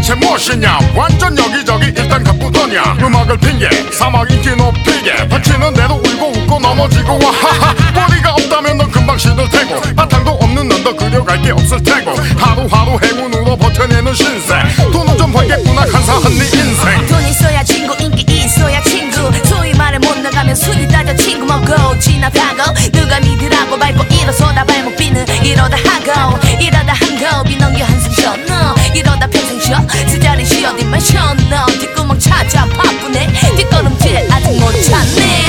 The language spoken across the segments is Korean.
대체 무엇이냐 완전 여기저기 일단 가쁘더냐 음악을 핑계 사막 인기 높이게 다치는데도 울고 웃고 넘어지고 와하하 머리가 없다면 넌 금방 시들 테고 바탕도 없는 넌 더 그려갈 게 없을 테고 하루하루 행운으로 버텨내는 신세 돈은 좀 벌겠구나 간사한 네 인생 돈 있어야 친구 인기 있어야 친구 소위 말해 못 나가면 순위 따져 친구 먹고 지나가고 누가 믿으라고 밟고 일어서다 발목 비는 이러다 하고 이러다 한겁이 넘겨 한숨 쉬어 너 이러다 평생 쉬어 제자리 쉬어 뒷말 쉬어 너 뒷구멍 찾아 바쁘네 뒷걸음질 아직 못 찾네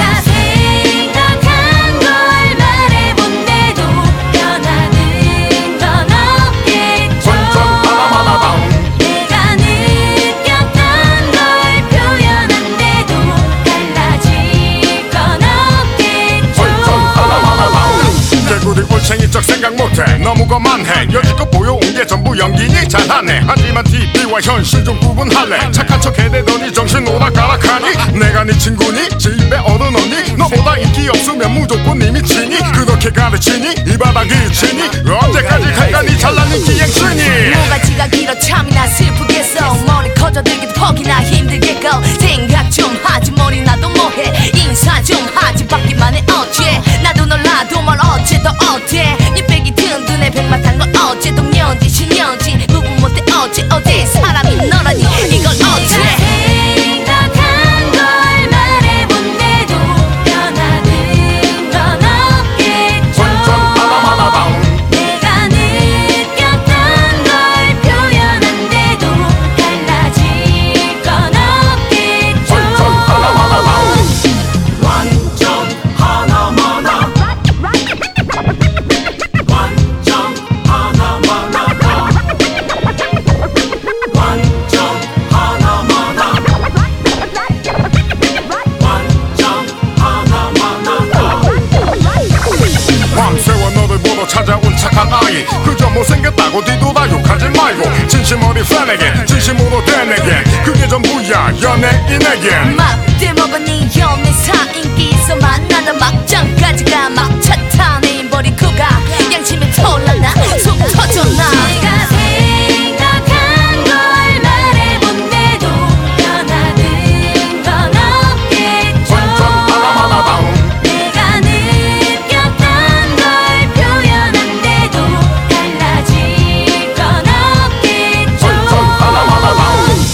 울챙이적 생각 못해 너무 거만해 여지껏 보여온 게 전부 연기니 잘하네 하지만 TV와 현실 좀 구분할래 착한 척 해대더니 정신 오락가락하니 내가 네 친구니 집에 어른 언니 너보다 인기 없으면 무조건 네 미치니 그렇게 가르치니 이 바닥이 치니 언제까지 갈까니 잘난 인기 행신이 모가지가 길어 참이나 슬프겠어 머리 커져들기도 퍽이나 힘들겠고 생각 좀 하지 머리 나도 뭐해 인사 좀 하지 받기만 해 어째 나도 놀라도 뭘 어째 더 어때 네 빼기 든든해 백마 탄 건 어째 동년지 신년지 누구 못해 어째 사람이 너라니 이걸 어째 찾아온 착한 아이 그저 못생겼다고 뒤돌아 욕하지 말고 진심 어린 팬에게 진심으로 대내게 그게 전부야 연예인에겐 맘대 먹었니 연애사 인기 있어 만나다 막장까지가 막차 타네 인버리고가 양심에 털나나 속 터졌나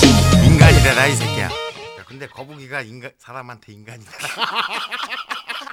이 새끼야. 야, 근데 거북이가 사람한테 인간이다.